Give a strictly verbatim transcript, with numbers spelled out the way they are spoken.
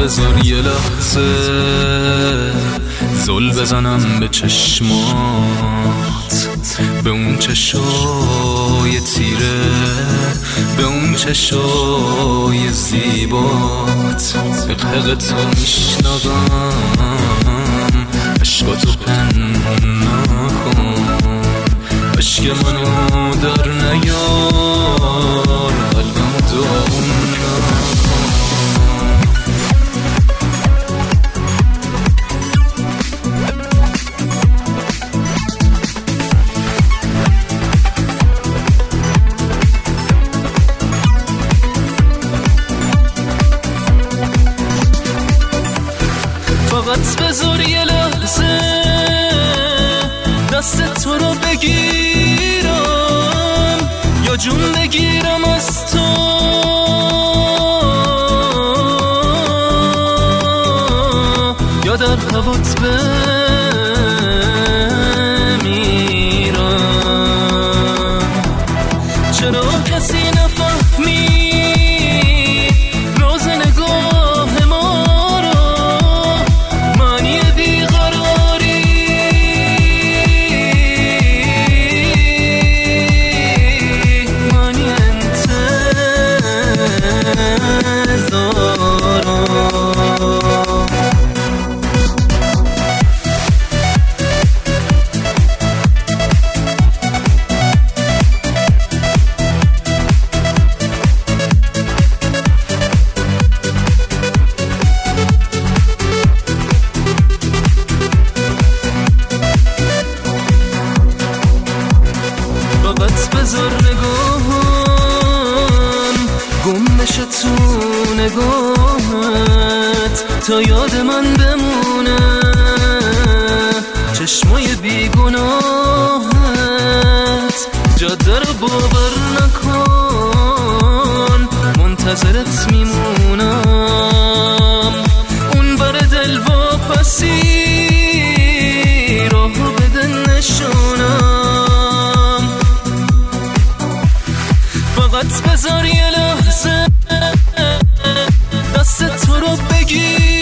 بذار یه لحظه زل بزنم به چشمات، به اون چشای تیره، به اون چشای زیبات. حق تو میشنوم، عشقاتو پنهان کن، عشق منو در نیار، قلبم داغون نکن. فقط بذار یه لحظه دست تو رو بگیرم، یا جون بگیرم از تو، یا در هوات بمیرم. چرا کسی نفهمی راز نگاه ما رو، معنی بیقراری، معنی انتظارم. فقط بذار نگاهم گم بشه تو نگاهت، تا یاد من بمونه چشمای بیگناهت. جاده رو باور نکن، منتظرت میمونم، اون بر دل واپسی راهو بده نشونم. فقط بذار یه لحظه دست تو رو بگیر،